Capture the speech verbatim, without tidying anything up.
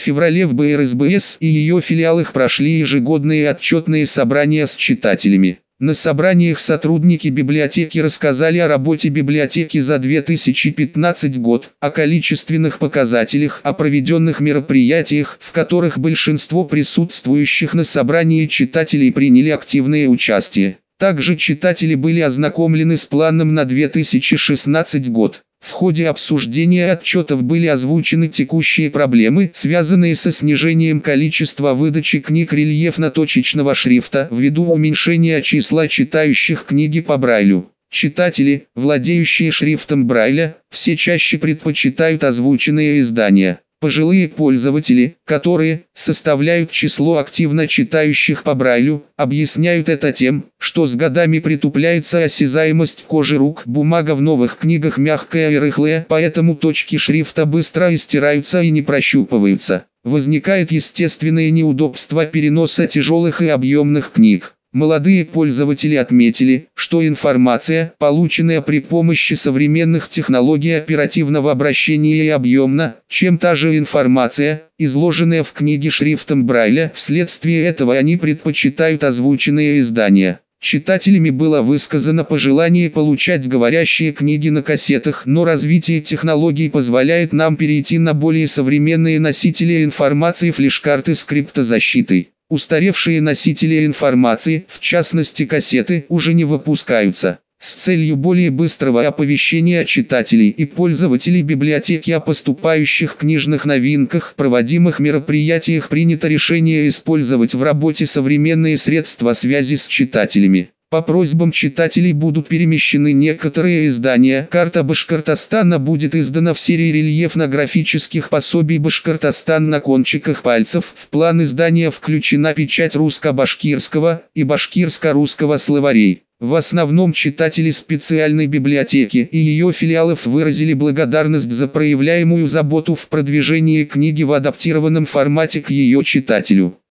феврале в бэ эр эс бэ эс и ее филиалах прошли ежегодные отчетные собрания с читателями. На собраниях сотрудники библиотеки рассказали о работе библиотеки за две тысячи пятнадцатый год, о количественных показателях, о проведенных мероприятиях, в которых большинство присутствующих на собрании читателей приняли активное участие. Также читатели были ознакомлены с планом на две тысячи шестнадцатый год. В ходе обсуждения отчетов были озвучены текущие проблемы, связанные со снижением количества выдачи книг рельефно-точечного шрифта ввиду уменьшения числа читающих книги по Брайлю. Читатели, владеющие шрифтом Брайля, все чаще предпочитают озвученные издания. Пожилые пользователи, которые составляют число активно читающих по Брайлю, объясняют это тем, что с годами притупляется осязаемость кожи рук. Бумага в новых книгах мягкая и рыхлая, поэтому точки шрифта быстро истираются и не прощупываются. Возникает естественное неудобство переноса тяжелых и объемных книг. Молодые пользователи отметили, что информация, полученная при помощи современных технологий оперативного обращения и объемна, чем та же информация, изложенная в книге шрифтом Брайля. Вследствие этого они предпочитают озвученные издания. Читателями было высказано пожелание получать говорящие книги на кассетах, но развитие технологий позволяет нам перейти на более современные носители информации флеш-карты с криптозащитой. Устаревшие носители информации, в частности кассеты, уже не выпускаются. С целью более быстрого оповещения читателей и пользователей библиотеки о поступающих книжных новинках, проводимых мероприятиях, принято решение использовать в работе современные средства связи с читателями. По просьбам читателей будут перемещены некоторые издания. Карта Башкортостана будет издана в серии рельефно-графических пособий «Башкортостан на кончиках пальцев». В план издания включена печать русско-башкирского и башкирско-русского словарей. В основном читатели специальной библиотеки и ее филиалов выразили благодарность за проявляемую заботу в продвижении книги в адаптированном формате к ее читателю.